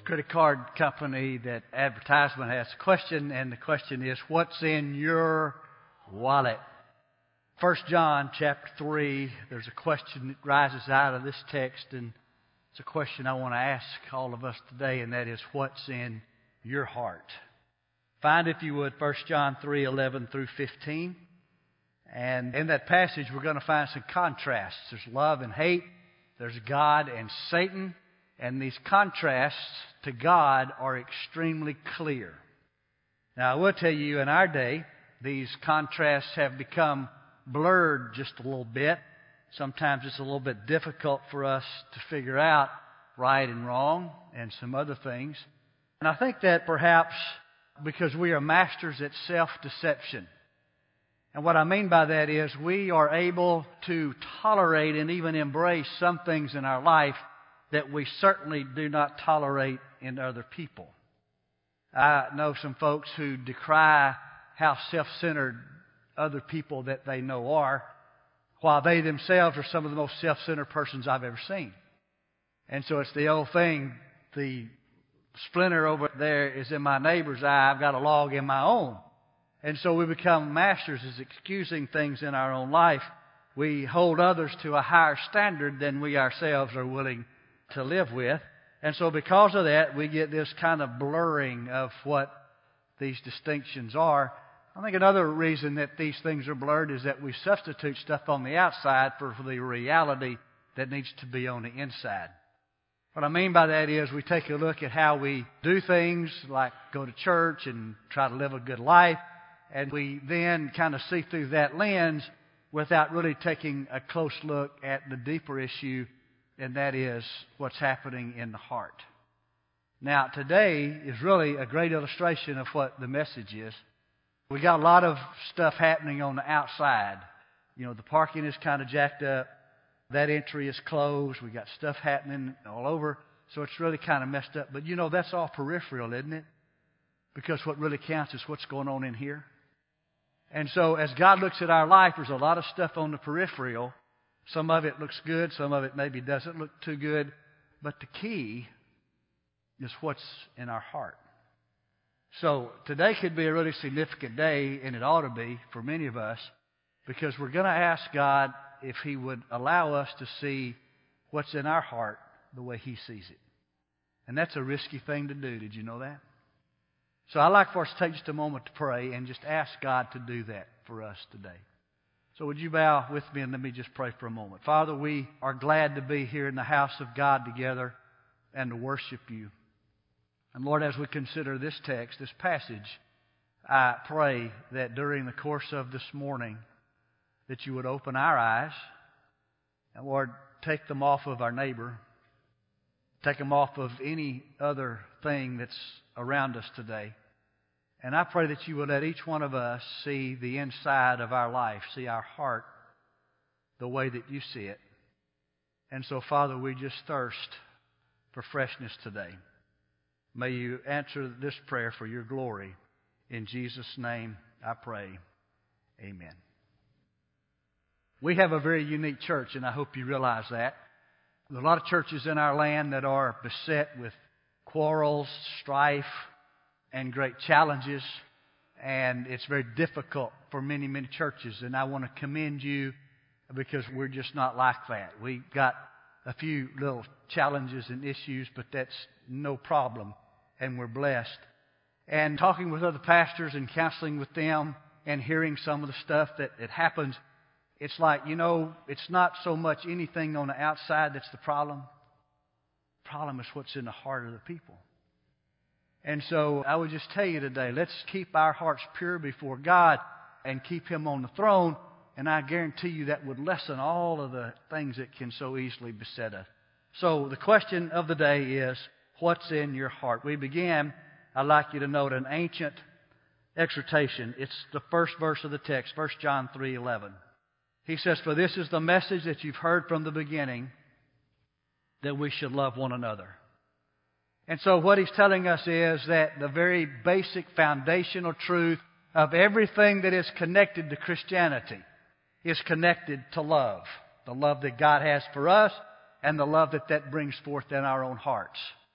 credit card company that advertisement has a question, and the question is, what's in your wallet? 1 John chapter 3, there's a question that rises out of this text, and it's a question I want to ask all of us today, and that is, what's in your heart? Find, if you would, 1 John 3:11 through 15. And in that passage, we're going to find some contrasts. There's love and hate. There's God and Satan. And these contrasts to God are extremely clear. Now, I will tell you, in our day, these contrasts have become blurred just a little bit. Sometimes it's a little bit difficult for us to figure out right and wrong and some other things. And I think that perhaps because we are masters at self-deception. And what I mean by that is we are able to tolerate and even embrace some things in our life that we certainly do not tolerate in other people. I know some folks who decry how self-centered other people that they know are, while they themselves are some of the most self-centered persons I've ever seen. And so it's the old thing, the splinter over there is in my neighbor's eye, I've got a log in my own. And so we become masters at excusing things in our own life. We hold others to a higher standard than we ourselves are willing to live with. And so because of that, we get this kind of blurring of what these distinctions are. I think another reason that these things are blurred is that we substitute stuff on the outside for the reality that needs to be on the inside. What I mean by that is we take a look at how we do things, like go to church and try to live a good life, and we then kind of see through that lens without really taking a close look at the deeper issue, and that is what's happening in the heart. Now, today is really a great illustration of what the message is. We got a lot of stuff happening on the outside. You know, the parking is kind of jacked up. That entry is closed. We got stuff happening all over. So it's really kind of messed up. But you know, that's all peripheral, isn't it? Because what really counts is what's going on in here. And so as God looks at our life, there's a lot of stuff on the peripheral. Some of it looks good. Some of it maybe doesn't look too good. But the key is what's in our heart. So today could be a really significant day, and it ought to be for many of us, because we're going to ask God if He would allow us to see what's in our heart the way He sees it. And that's a risky thing to do. Did you know that? So I'd like for us to take just a moment to pray and just ask God to do that for us today. So would you bow with me and let me just pray for a moment. Father, we are glad to be here in the house of God together and to worship You. And Lord, as we consider this text, this passage, I pray that during the course of this morning that You would open our eyes and, Lord, take them off of our neighbor, take them off of any other thing that's around us today. And I pray that You would let each one of us see the inside of our life, see our heart the way that You see it. And so, Father, we just thirst for freshness today. May You answer this prayer for Your glory. In Jesus' name I pray. Amen. We have a very unique church, and I hope you realize that. There are a lot of churches in our land that are beset with quarrels, strife, and great challenges. And it's very difficult for many, many churches. And I want to commend you because we're just not like that. We got a few little challenges and issues, but that's no problem. And we're blessed. And talking with other pastors and counseling with them and hearing some of the stuff that happens, it's like, you know, it's not so much anything on the outside that's the problem. The problem is what's in the heart of the people. And so I would just tell you today, let's keep our hearts pure before God and keep Him on the throne. And I guarantee you that would lessen all of the things that can so easily beset us. So the question of the day is, what's in your heart? We began, I'd like you to note, an ancient exhortation. It's the first verse of the text, 1 John 3:11. He says, "For this is the message that you've heard from the beginning, that we should love one another." And so what he's telling us is that the very basic foundational truth of everything that is connected to Christianity is connected to love. The love that God has for us and the love that brings forth in our own hearts.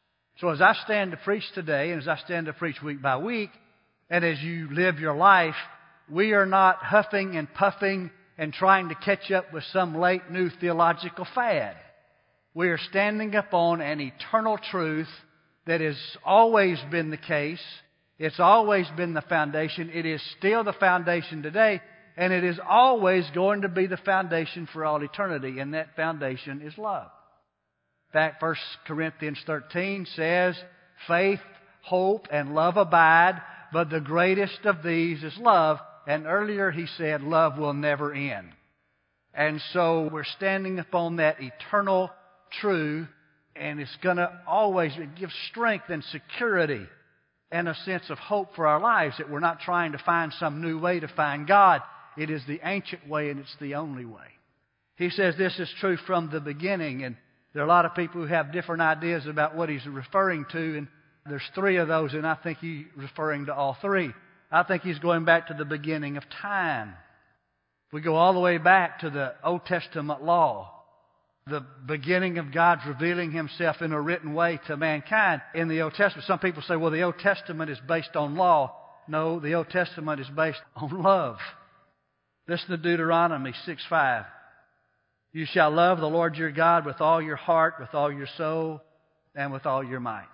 So as I stand to preach today, and as I stand to preach week by week, and as you live your life, we are not huffing and puffing and trying to catch up with some late new theological fad. We are standing upon an eternal truth that has always been the case. It's always been the foundation. It is still the foundation today, and it is always going to be the foundation for all eternity, and that foundation is love. In fact, 1 Corinthians 13 says, faith, hope, and love abide, but the greatest of these is love. And earlier he said, love will never end. And so we're standing upon that eternal truth, and it's going to always give strength and security and a sense of hope for our lives, that we're not trying to find some new way to find God. It is the ancient way, and it's the only way. He says this is true from the beginning, and there are a lot of people who have different ideas about what he's referring to, and there's three of those, and I think he's referring to all three. I think he's going back to the beginning of time. We go all the way back to the Old Testament law, the beginning of God's revealing Himself in a written way to mankind in the Old Testament. Some people say, well, the Old Testament is based on law. No, the Old Testament is based on love. Listen to Deuteronomy 6:5. You shall love the Lord your God with all your heart, with all your soul, and with all your might.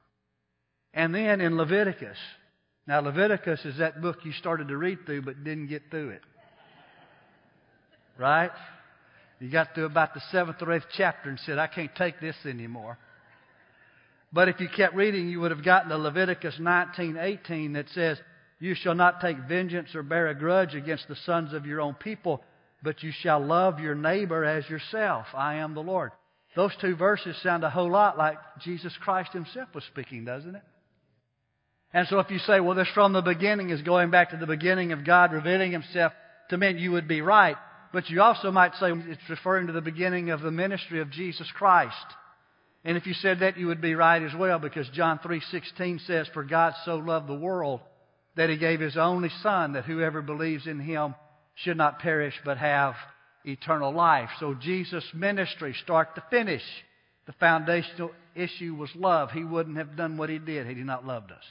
And then in Leviticus. Now, Leviticus is that book you started to read through but didn't get through it. Right? You got through about the 7th or 8th chapter and said, I can't take this anymore. But if you kept reading, you would have gotten to Leviticus 19:18 that says, you shall not take vengeance or bear a grudge against the sons of your own people, but you shall love your neighbor as yourself. I am the Lord. Those two verses sound a whole lot like Jesus Christ Himself was speaking, doesn't it? And so if you say, well, this from the beginning is going back to the beginning of God revealing Himself to men, you would be right. But you also might say it's referring to the beginning of the ministry of Jesus Christ. And if you said that, you would be right as well, because John 3:16 says, for God so loved the world that He gave His only Son, that whoever believes in Him should not perish but have eternal life. So Jesus' ministry, start to finish, the foundational issue was love. He wouldn't have done what He did had He not loved us.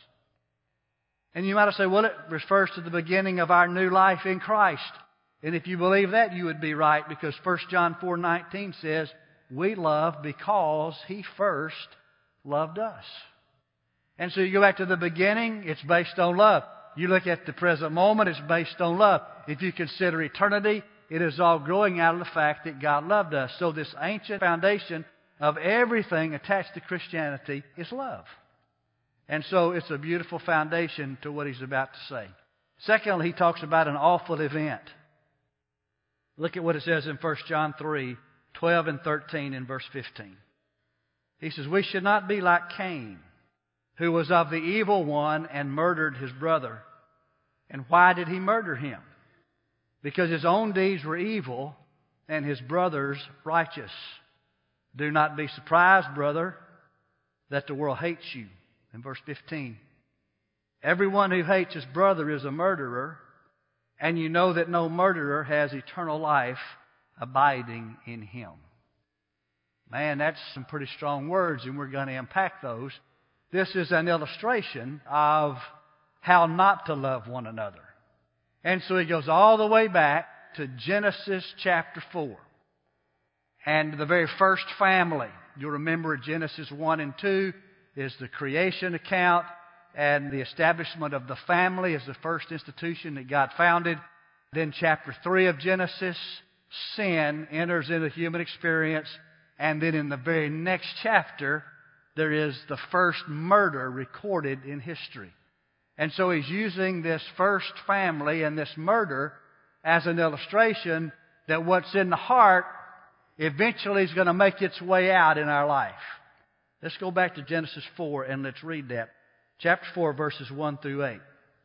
And you might say, well, it refers to the beginning of our new life in Christ. And if you believe that, you would be right, because 1 John 4:19 says, we love because He first loved us. And so you go back to the beginning, it's based on love. You look at the present moment, it's based on love. If you consider eternity, it is all growing out of the fact that God loved us. So this ancient foundation of everything attached to Christianity is love. And so it's a beautiful foundation to what he's about to say. Secondly, he talks about an awful event. Look at what it says in 1 John 3:12 and 13 and verse 15. He says, we should not be like Cain, who was of the evil one and murdered his brother. And why did he murder him? Because his own deeds were evil and his brother's righteous. Do not be surprised, brother, that the world hates you. In verse 15, everyone who hates his brother is a murderer, and you know that no murderer has eternal life abiding in him. Man, that's some pretty strong words, and we're going to unpack those. This is an illustration of how not to love one another. And so he goes all the way back to Genesis chapter 4. And the very first family, you'll remember Genesis 1 and 2 is the creation account, and the establishment of the family is the first institution that God founded. Then chapter 3 of Genesis, sin enters into human experience. And then in the very next chapter, there is the first murder recorded in history. And so he's using this first family and this murder as an illustration that what's in the heart eventually is going to make its way out in our life. Let's go back to Genesis 4 and let's read that. Chapter 4, verses 1 through 8.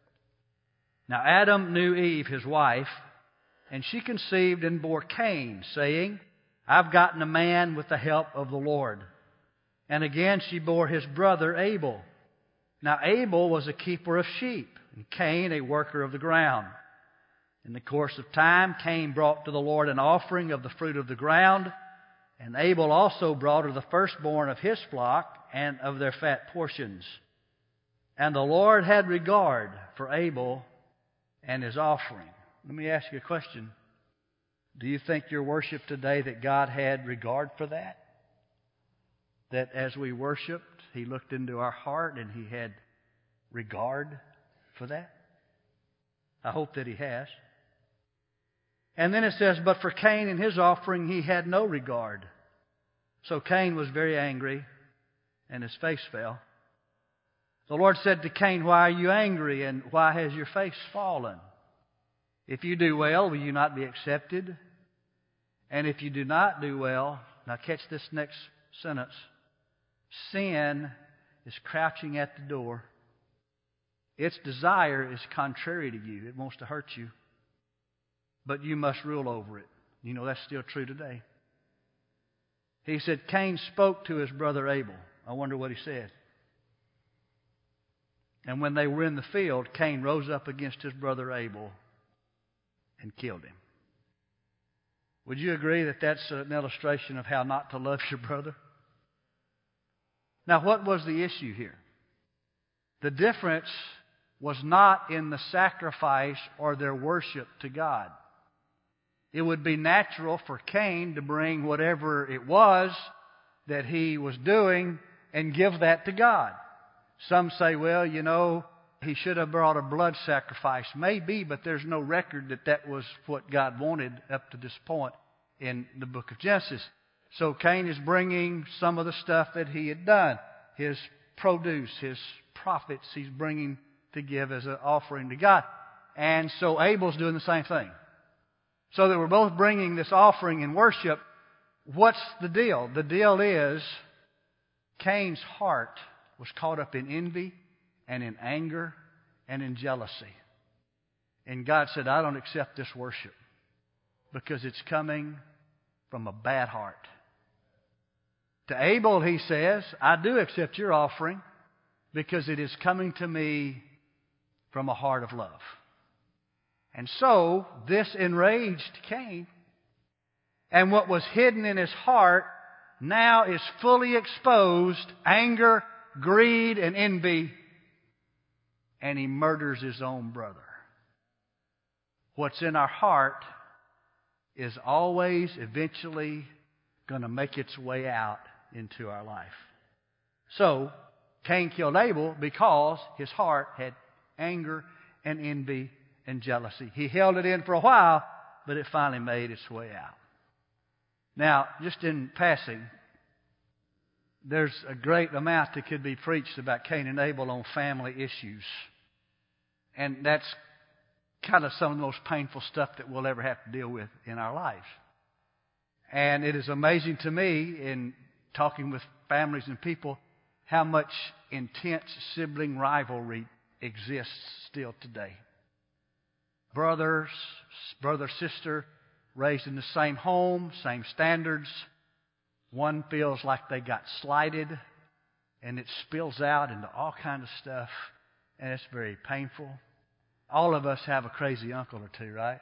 Now Adam knew Eve, his wife, and she conceived and bore Cain, saying, I've gotten a man with the help of the Lord. And again she bore his brother Abel. Now Abel was a keeper of sheep, and Cain a worker of the ground. In the course of time, Cain brought to the Lord an offering of the fruit of the ground, and Abel also brought of the firstborn of his flock and of their fat portions. And the Lord had regard for Abel and his offering. Let me ask you a question. Do you think your worship today that God had regard for that? That as we worshiped, He looked into our heart and He had regard for that? I hope that He has. And then it says, but for Cain and his offering He had no regard. So Cain was very angry and his face fell. The Lord said to Cain, why are you angry and why has your face fallen? If you do well, will you not be accepted? And if you do not do well, now catch this next sentence. Sin is crouching at the door. Its desire is contrary to you. It wants to hurt you. But you must rule over it. You know, that's still true today. He said, Cain spoke to his brother Abel. I wonder what he said. And when they were in the field, Cain rose up against his brother Abel and killed him. Would you agree that that's an illustration of how not to love your brother? Now, what was the issue here? The difference was not in the sacrifice or their worship to God. It would be natural for Cain to bring whatever it was that he was doing and give that to God. Some say, well, you know, he should have brought a blood sacrifice. Maybe, but there's no record that that was what God wanted up to this point in the book of Genesis. So Cain is bringing some of the stuff that he had done. His produce, his profits, he's bringing to give as an offering to God. And so Abel's doing the same thing. So that we're both bringing this offering in worship. What's the deal? The deal is Cain's heart was caught up in envy and in anger and in jealousy. And God said, I don't accept this worship because it's coming from a bad heart. To Abel, He says, I do accept your offering because it is coming to me from a heart of love. And so, this enraged Cain. And what was hidden in his heart now is fully exposed. Anger, greed, and envy. And he murders his own brother. What's in our heart is always, eventually, going to make its way out into our life. So, Cain killed Abel because his heart had anger and envy and jealousy. He held it in for a while, but it finally made its way out. Now, just in passing, there's a great amount that could be preached about Cain and Abel on family issues. And that's kind of some of the most painful stuff that we'll ever have to deal with in our lives. And it is amazing to me in talking with families and people how much intense sibling rivalry exists still today. Brother, sister, raised in the same home, same standards. One feels like they got slighted, and it spills out into all kinds of stuff, and it's very painful. All of us have a crazy uncle or two, right?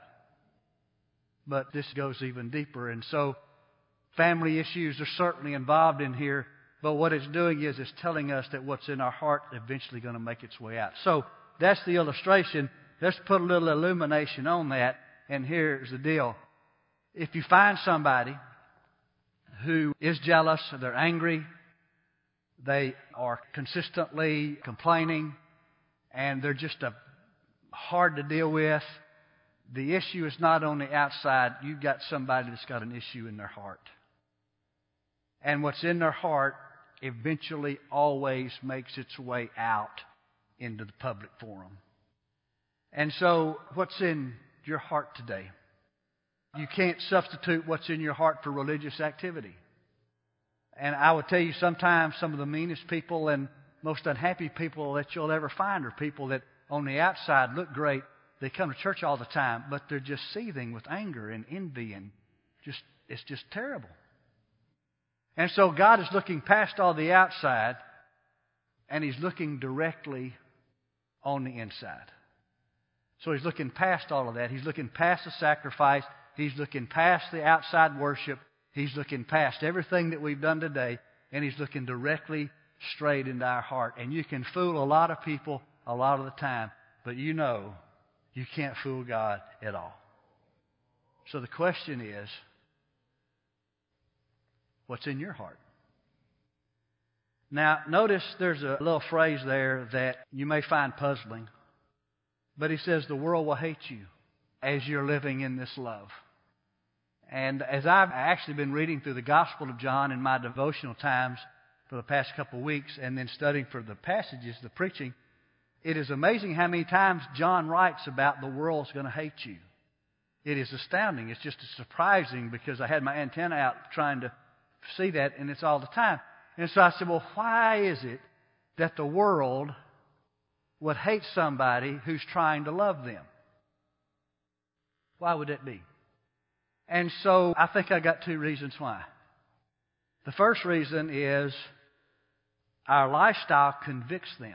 But this goes even deeper, and so family issues are certainly involved in here, but what it's doing is it's telling us that what's in our heart is eventually going to make its way out. So that's the illustration. Let's put a little illumination on that, and here's the deal. If you find somebody who is jealous, they're angry, they are consistently complaining, and they're just hard to deal with, the issue is not on the outside. You've got somebody that's got an issue in their heart. And what's in their heart eventually always makes its way out into the public forum. And so, what's in your heart today? You can't substitute what's in your heart for religious activity. And I would tell you sometimes some of the meanest people and most unhappy people that you'll ever find are people that on the outside look great. They come to church all the time, but they're just seething with anger and envy and it's just terrible. And so God is looking past all the outside and He's looking directly on the inside. So He's looking past all of that. He's looking past the sacrifice. He's looking past the outside worship. He's looking past everything that we've done today, and He's looking directly straight into our heart. And you can fool a lot of people a lot of the time, but you know you can't fool God at all. So the question is, what's in your heart? Now, notice there's a little phrase there that you may find puzzling. But he says the world will hate you as you're living in this love. And as I've actually been reading through the Gospel of John in my devotional times for the past couple of weeks and then studying for the passages, the preaching, it is amazing how many times John writes about the world's going to hate you. It is astounding. It's just surprising because I had my antenna out trying to see that, and it's all the time. And so I said, well, why is it that the world would hate somebody who's trying to love them? Why would that be? And so I think I got two reasons why. The first reason is our lifestyle convicts them.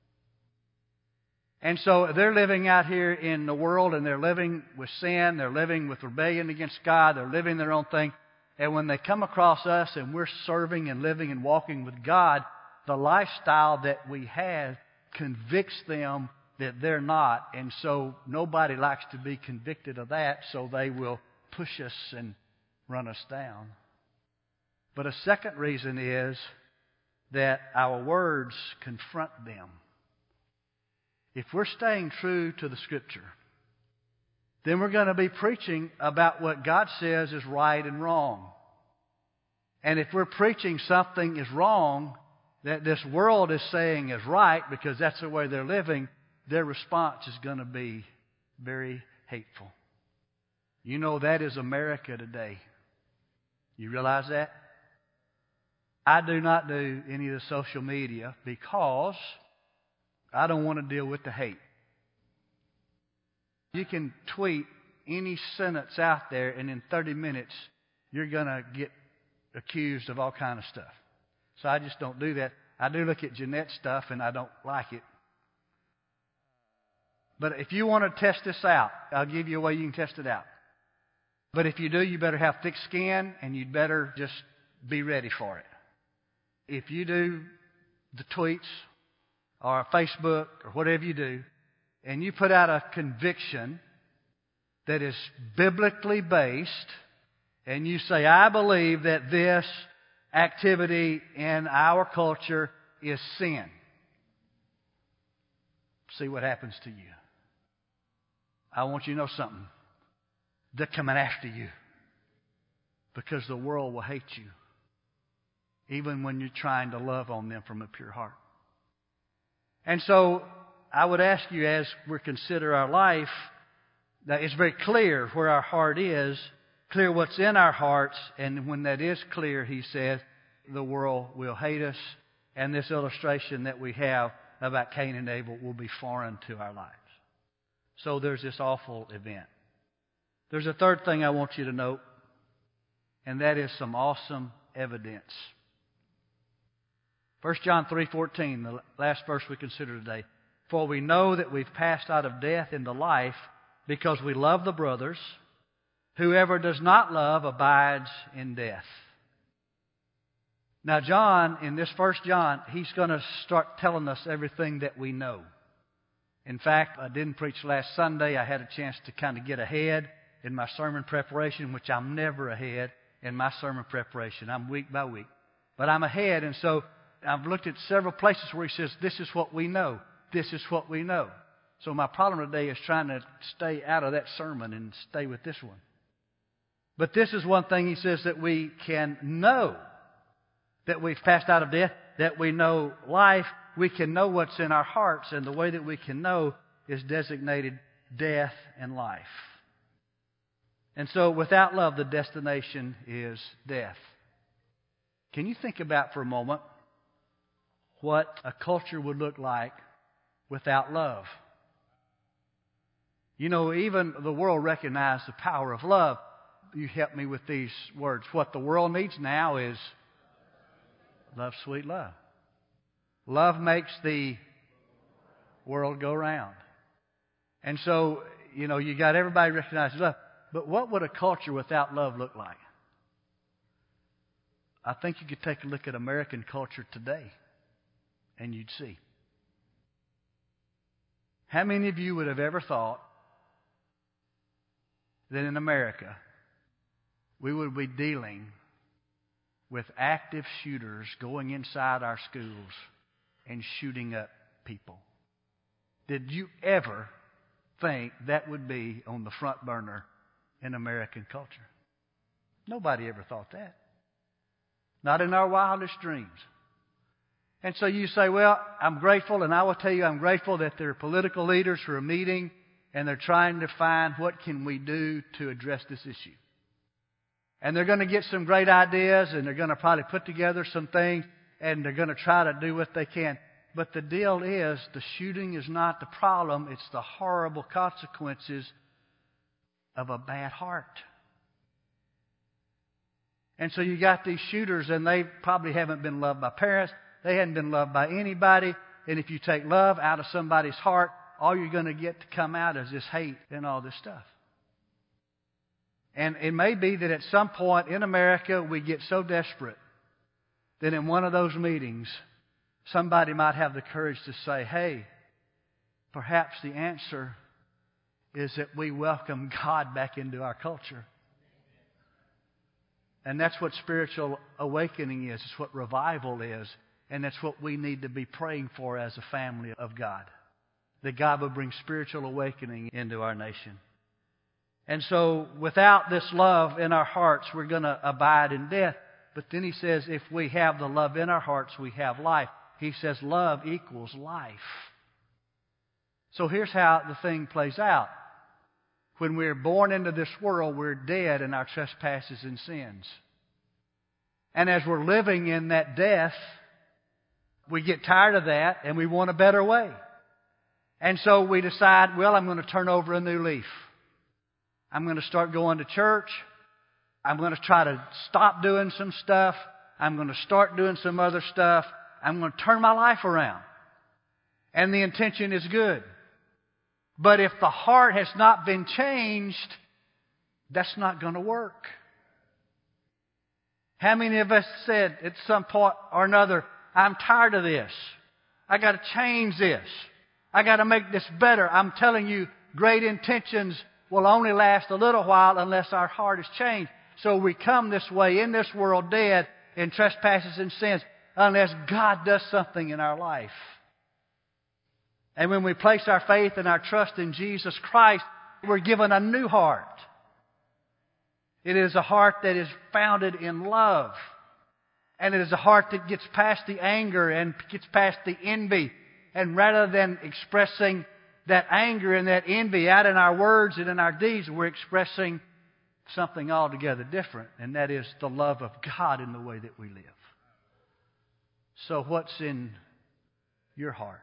And so they're living out here in the world, and they're living with sin, they're living with rebellion against God, they're living their own thing. And when they come across us and we're serving and living and walking with God, the lifestyle that we have convicts them that they're not. And so nobody likes to be convicted of that, so they will push us and run us down. But a second reason is that our words confront them. If we're staying true to the Scripture, then we're going to be preaching about what God says is right and wrong. And if we're preaching something is wrong that this world is saying is right because that's the way they're living, their response is going to be very hateful. You know, that is America today. You realize that? I do not do any of the social media because I don't want to deal with the hate. You can tweet any sentence out there, and in 30 minutes, you're going to get accused of all kind of stuff. So I just don't do that. I do look at Jeanette's stuff, and I don't like it. But if you want to test this out, I'll give you a way you can test it out. But if you do, you better have thick skin, and you'd better just be ready for it. If you do the tweets or Facebook or whatever you do, and you put out a conviction that is biblically based, and you say, I believe that this activity in our culture is sin. See what happens to you. I want you to know something. They're coming after you because the world will hate you, even when you're trying to love on them from a pure heart. And so I would ask you, as we consider our life, that it's very clear where our heart is, clear what's in our hearts, and when that is clear, he says, the world will hate us, and this illustration that we have about Cain and Abel will be foreign to our lives. So there's this awful event. There's a third thing I want you to note, and that is some awesome evidence. 1 John 3:14, the last verse we consider today. For we know that we've passed out of death into life because we love the brothers. Whoever does not love abides in death. Now John, in this 1 John, he's going to start telling us everything that we know. In fact, I didn't preach last Sunday. I had a chance to kind of get ahead in my sermon preparation, which I'm never ahead in my sermon preparation. I'm week by week. But I'm ahead, and so I've looked at several places where he says, this is what we know. This is what we know. So my problem today is trying to stay out of that sermon and stay with this one. But this is one thing he says that we can know. That we've passed out of death, that we know life. We can know what's in our hearts, and the way that we can know is designated death and life. And so without love, the destination is death. Can you think about for a moment what a culture would look like without love? You know, even the world recognizes the power of love. You help me with these words. What the world needs now is love, sweet love. Love makes the world go round. And so, you know, you got everybody recognizing love. But what would a culture without love look like? I think you could take a look at American culture today. and you'd see. How many of you would have ever thought that in America we would be dealing with active shooters going inside our schools and shooting up people? Did you ever think that would be on the front burner in American culture? Nobody ever thought that. Not in our wildest dreams. And so you say, well, I'm grateful, and I will tell you I'm grateful that there are political leaders who are meeting and they're trying to find what can we do to address this issue. And they're going to get some great ideas, and they're going to probably put together some things, and they're going to try to do what they can. But the deal is, the shooting is not the problem. It's the horrible consequences of a bad heart. And so you got these shooters, and they probably haven't been loved by parents. They hadn't been loved by anybody. And if you take love out of somebody's heart, all you're going to get to come out is this hate and all this stuff. And it may be that at some point in America we get so desperate that in one of those meetings somebody might have the courage to say, hey, perhaps the answer is that we welcome God back into our culture. And that's what spiritual awakening is. It's what revival is. And that's what we need to be praying for as a family of God. That God will bring spiritual awakening into our nation. And so without this love in our hearts, we're going to abide in death. But then he says, if we have the love in our hearts, we have life. He says love equals life. So here's how the thing plays out. When we're born into this world, we're dead in our trespasses and sins. And as we're living in that death, we get tired of that and we want a better way. And so we decide, well, I'm going to turn over a new leaf. I'm going to start going to church. I'm going to try to stop doing some stuff. I'm going to start doing some other stuff. I'm going to turn my life around. And the intention is good. But if the heart has not been changed, that's not going to work. How many of us said at some point or another, I'm tired of this. I got to change this. I got to make this better. I'm telling you, great intentions will only last a little while unless our heart is changed. So we come this way in this world dead in trespasses and sins unless God does something in our life. And when we place our faith and our trust in Jesus Christ, we're given a new heart. It is a heart that is founded in love. And it is a heart that gets past the anger and gets past the envy. And rather than expressing that anger and that envy out in our words and in our deeds, we're expressing something altogether different. And that is the love of God in the way that we live. So what's in your heart?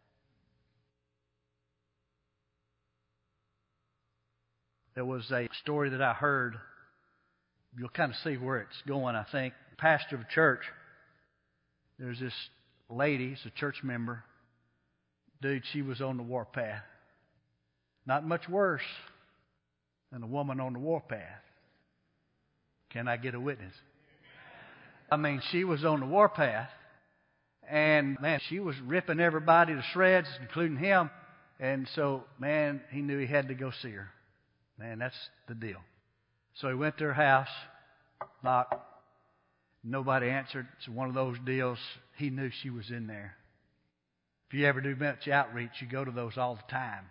There was a story that I heard. You'll kind of see where it's going, I think. Pastor of a church. There's this lady, it's a church member. Dude, she was on the warpath. Not much worse than a woman on the warpath. Can I get a witness? I mean, she was on the warpath. And, man, she was ripping everybody to shreds, including him. And so, man, he knew he had to go see her. Man, that's the deal. So he went to her house, knocked. Nobody answered. It's one of those deals. He knew she was in there. If you ever do much outreach, you go to those all the time.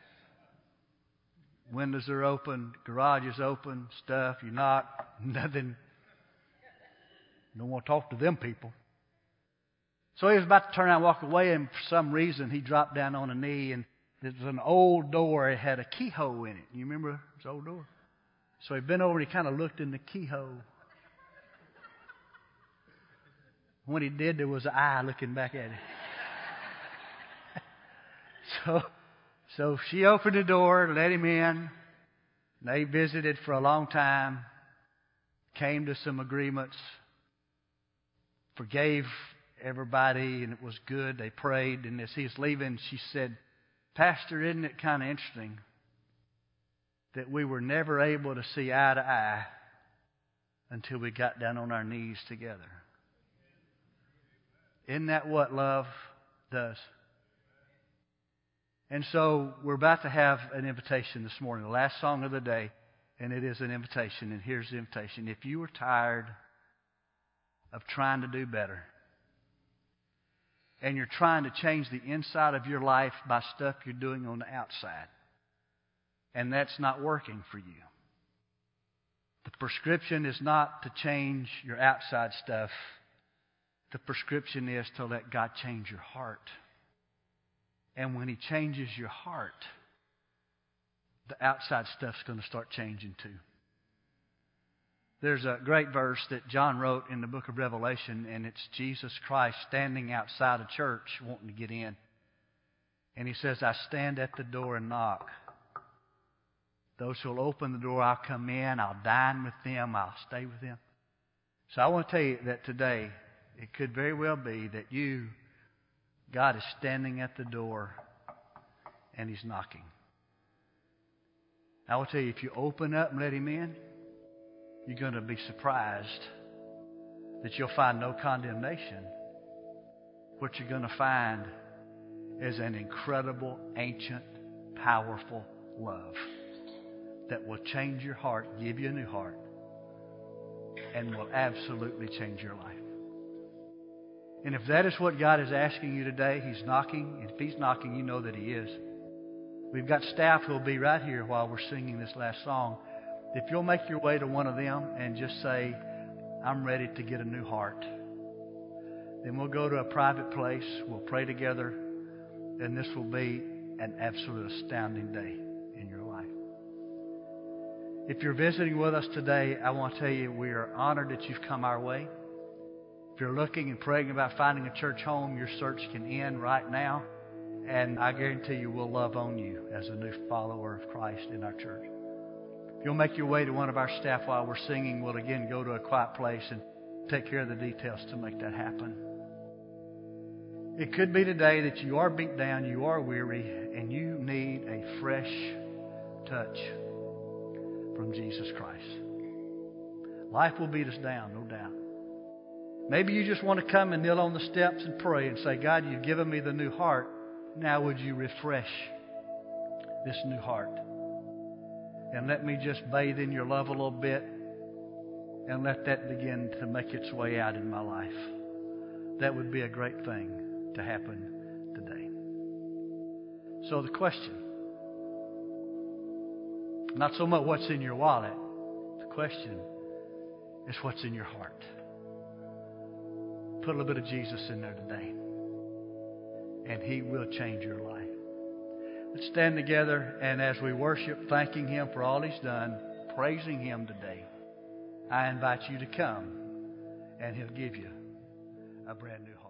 Windows are open, garage is open, stuff. You knock, nothing. You don't want to talk to them people. So he was about to turn around and walk away, and for some reason he dropped down on a knee, and there was an old door. It had a keyhole in it. You remember this old door? So he bent over and he kind of looked in the keyhole. When he did, there was an eye looking back at him. So she opened the door, let him in. They visited for a long time, came to some agreements, forgave everybody, and it was good. They prayed, and as he was leaving, she said, Pastor, isn't it kind of interesting that we were never able to see eye to eye until we got down on our knees together? Isn't that what love does. And so we're about to have an invitation this morning, the last song of the day, and it is an invitation. And here's the invitation. If you are tired of trying to do better, and you're trying to change the inside of your life by stuff you're doing on the outside, and that's not working for you, the prescription is not to change your outside stuff. The prescription is to let God change your heart. And when He changes your heart, the outside stuff's going to start changing too. There's a great verse that John wrote in the book of Revelation, and it's Jesus Christ standing outside a church wanting to get in. And He says, I stand at the door and knock. Those who will open the door, I'll come in, I'll dine with them, I'll stay with them. So I want to tell you that today, it could very well be that God is standing at the door and He's knocking. I will tell you, if you open up and let Him in, you're going to be surprised that you'll find no condemnation. What you're going to find is an incredible, ancient, powerful love that will change your heart, give you a new heart, and will absolutely change your life. And if that is what God is asking you today, He's knocking. And if He's knocking, you know that He is. We've got staff who will be right here while we're singing this last song. If you'll make your way to one of them and just say, I'm ready to get a new heart, then we'll go to a private place. We'll pray together. And this will be an absolute astounding day in your life. If you're visiting with us today, I want to tell you we are honored that you've come our way. If you're looking and praying about finding a church home, your search can end right now. And I guarantee you we'll love on you as a new follower of Christ in our church. If you'll make your way to one of our staff while we're singing, we'll again go to a quiet place and take care of the details to make that happen. It could be today that you are beat down, you are weary, and you need a fresh touch from Jesus Christ. Life will beat us down, no doubt. Maybe you just want to come and kneel on the steps and pray and say, God, you've given me the new heart. Now would you refresh this new heart? And let me just bathe in your love a little bit and let that begin to make its way out in my life. That would be a great thing to happen today. So the question, not so much what's in your wallet, the question is what's in your heart. Put a little bit of Jesus in there today, and He will change your life. Let's stand together, and as we worship, thanking Him for all He's done, praising Him today, I invite you to come, and He'll give you a brand new heart.